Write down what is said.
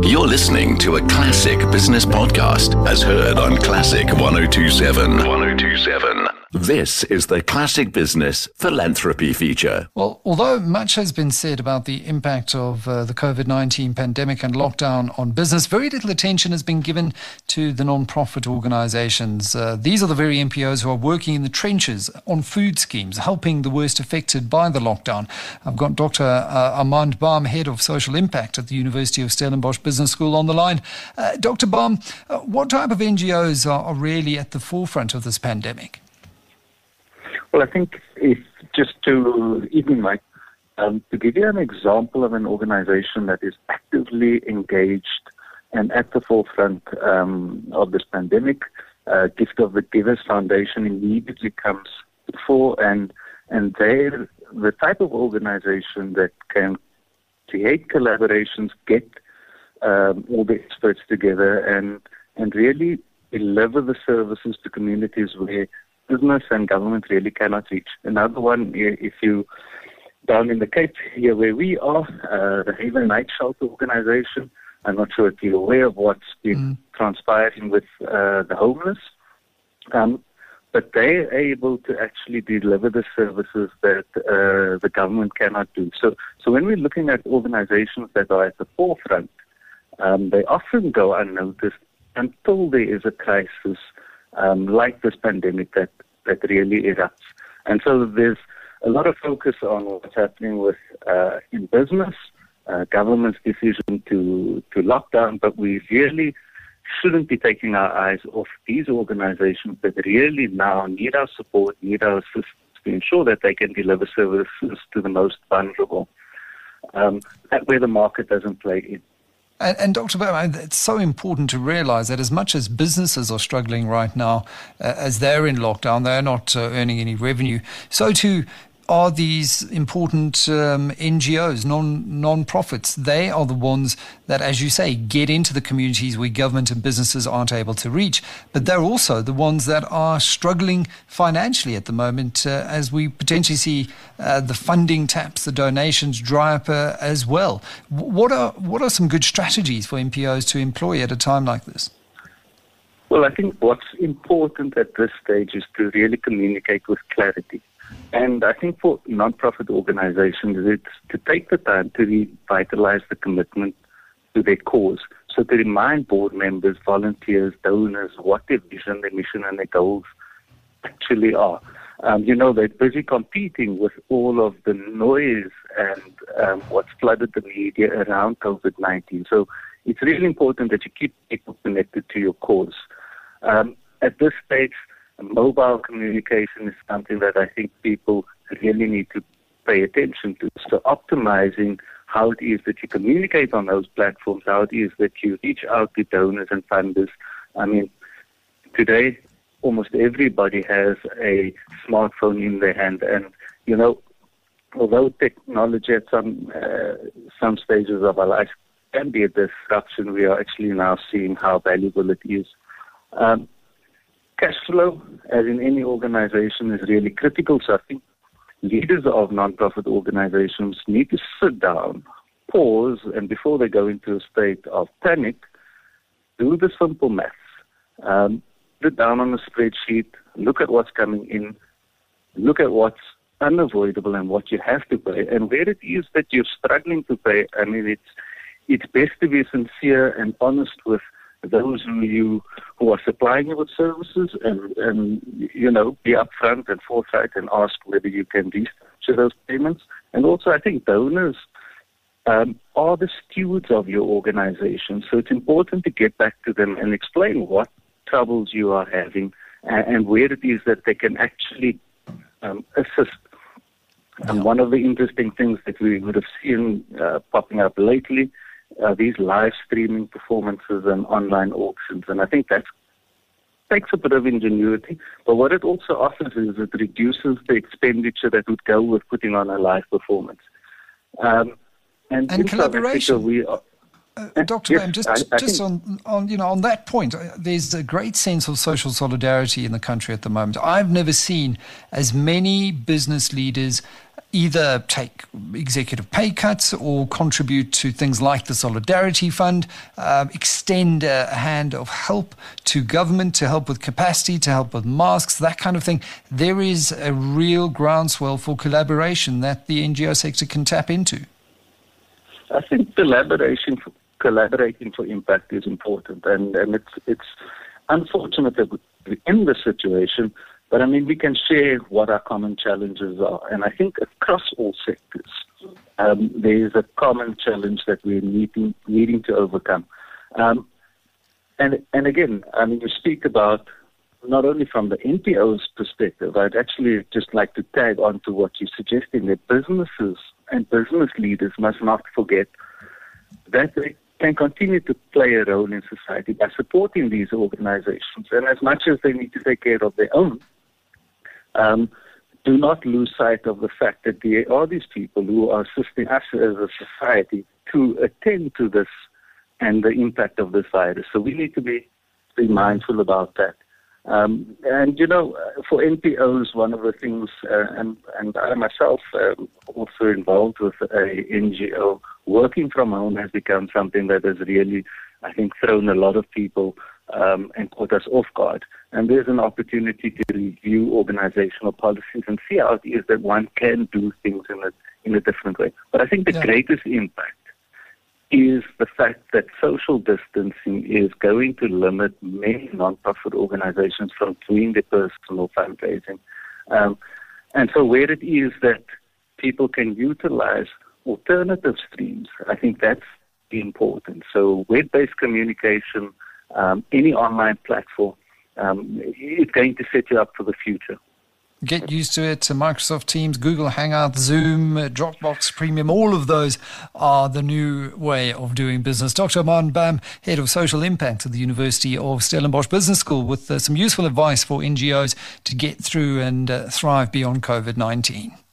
You're listening to a classic business podcast as heard on Classic 102.7. 102.7. This is the Classic Business Philanthropy feature. Well, although much has been said about the impact of the COVID-19 pandemic and lockdown on business, very little attention has been given to the non-profit organizations. These are the very NPOs who are working in the trenches on food schemes, helping the worst affected by the lockdown. I've got Dr. Armand Baum, Head of Social Impact at the University of Stellenbosch Business School on the line. Dr. Baum, what type of NGOs are really at the forefront of this pandemic? Well, I think if just to give you an example of an organization that is actively engaged and at the forefront of this pandemic, Gift of the Givers Foundation immediately comes before, and they're the type of organization that can create collaborations, get all the experts together, and really deliver the services to communities where business and government really cannot reach. Another one, if you down in the Cape here where we are, the Haven Night Shelter Organization. I'm not sure if you're aware of what's been transpiring with the homeless, but they're able to actually deliver the services that the government cannot do. So when we're looking at organizations that are at the forefront, they often go unnoticed until there is a crisis like this pandemic that really erupts. And so there's a lot of focus on what's happening with in business, government's decision to lock down, but we really shouldn't be taking our eyes off these organizations that really now need our support, need our assistance to ensure that they can deliver services to the most vulnerable, where the market doesn't play in. And Dr. Baum, it's so important to realize that as much as businesses are struggling right now, as they're in lockdown, they're not earning any revenue, so too are these important NGOs, non-profits. They are the ones that, as you say, get into the communities where government and businesses aren't able to reach. But they're also the ones that are struggling financially at the moment, as we potentially see the funding taps, the donations dry up as well. What are some good strategies for NPOs to employ at a time like this? Well, I think what's important at this stage is to really communicate with clarity. And I think for non-profit organizations, it's to take the time to revitalize the commitment to their cause. So to remind board members, volunteers, donors, what their vision, their mission, and their goals actually are. They're busy competing with all of the noise and what's flooded the media around COVID-19. So it's really important that you keep people connected to your cause. At this stage, mobile communication is something that I think people really need to pay attention to. So optimizing how it is that you communicate on those platforms, how it is that you reach out to donors and funders. I mean, today, almost everybody has a smartphone in their hand. And, although technology at some stages of our life can be a disruption, we are actually now seeing how valuable it is. Cash flow, as in any organization, is really critical. So I think leaders of non-profit organizations need to sit down, pause, and before they go into a state of panic, do the simple maths. Sit down on a spreadsheet, look at what's coming in, look at what's unavoidable and what you have to pay, and where it is that you're struggling to pay. I mean, it's best to be sincere and honest with those who are supplying you with services, and be upfront and forthright and ask whether you can restructure those payments. And also, I think donors are the stewards of your organization, so it's important to get back to them and explain what troubles you are having and where it is that they can actually assist. And one of the interesting things that we would have seen popping up lately, these live streaming performances and online auctions. And I think that takes a bit of ingenuity, but what it also offers is it reduces the expenditure that would go with putting on a live performance. And in collaboration. South Africa, we are, Dr. Baum, just on that point, there's a great sense of social solidarity in the country at the moment. I've never seen as many business leaders either take executive pay cuts or contribute to things like the Solidarity Fund, extend a hand of help to government to help with capacity, to help with masks, that kind of thing. There is a real groundswell for collaboration that the NGO sector can tap into. I think collaborating for impact is important, and it's unfortunate that we're in this situation. But I mean, we can share what our common challenges are. And I think across all sectors, there is a common challenge that we're needing to overcome. And again, I mean, you speak about not only from the NPO's perspective, I'd actually just like to tag on to what you're suggesting, that businesses and business leaders must not forget that they can continue to play a role in society by supporting these organizations. And as much as they need to take care of their own, do not lose sight of the fact that there are these people who are assisting us as a society to attend to this and the impact of this virus. So we need to be mindful about that. And, you know, for NPOs, one of the things, and I myself also involved with a NGO, working from home has become something that has really, I think, thrown a lot of people and caught us off guard. And there's an opportunity to review organizational policies and see how it is that one can do things in a different way. But I think the greatest impact is the fact that social distancing is going to limit many non-profit organizations from doing their personal fundraising. And so where it is that people can utilize alternative streams, I think that's important. So web-based communication, any online platform, it's going to set you up for the future. Get used to it. Microsoft Teams, Google Hangouts, Zoom, Dropbox Premium, all of those are the new way of doing business. Dr. Aman Bam, Head of Social Impact at the University of Stellenbosch Business School, with some useful advice for NGOs to get through and thrive beyond COVID-19.